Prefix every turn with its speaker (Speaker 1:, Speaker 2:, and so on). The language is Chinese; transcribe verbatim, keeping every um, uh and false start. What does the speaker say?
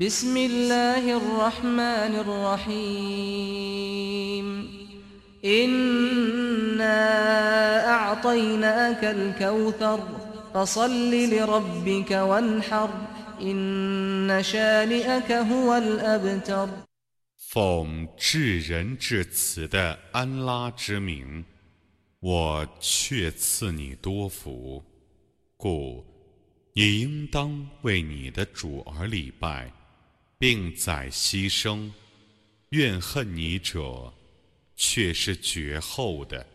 Speaker 1: بسم الله الرحمن الرحيم إنا أعطيناك الكوثر فصل لربك وانحر إن شانئك هو الأبتر
Speaker 2: 奉至仁至慈的安拉之名，我却赐你多福，故你应当为你的主而礼拜，并宰牺牲。怨恨你者，却是绝后的。